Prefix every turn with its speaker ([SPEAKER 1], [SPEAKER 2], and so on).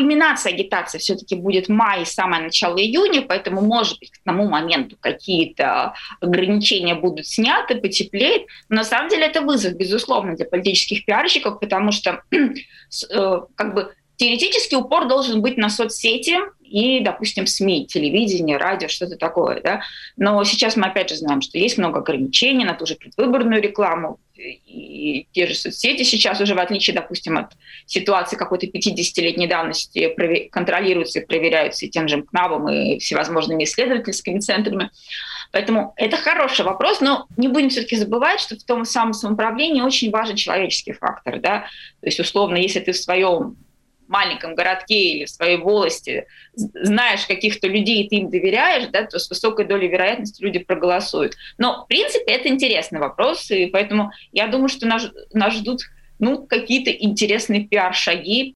[SPEAKER 1] кульминация агитации все-таки будет май, самое начало июня, поэтому, может быть, к тому моменту какие-то ограничения будут сняты, потеплеет. Но на самом деле это вызов, безусловно, для политических пиарщиков, потому что как бы теоретически упор должен быть на соцсети и, допустим, СМИ, телевидение, радио, что-то такое. Да? Но сейчас мы опять же знаем, что есть много ограничений на ту же предвыборную рекламу. И те же соцсети сейчас уже, в отличие, допустим, от ситуации какой-то 50-летней давности, контролируются и проверяются и тем же МКНАБом, и всевозможными исследовательскими центрами. Поэтому это хороший вопрос, но не будем все-таки забывать, что в том самом самоуправлении очень важен человеческий фактор. Да? То есть, условно, если ты в своем маленьком городке или в своей волости знаешь каких-то людей, и ты им доверяешь, да, то с высокой долей вероятности люди проголосуют. Но, в принципе, это интересный вопрос, и поэтому я думаю, что нас ждут какие-то интересные пиар-шаги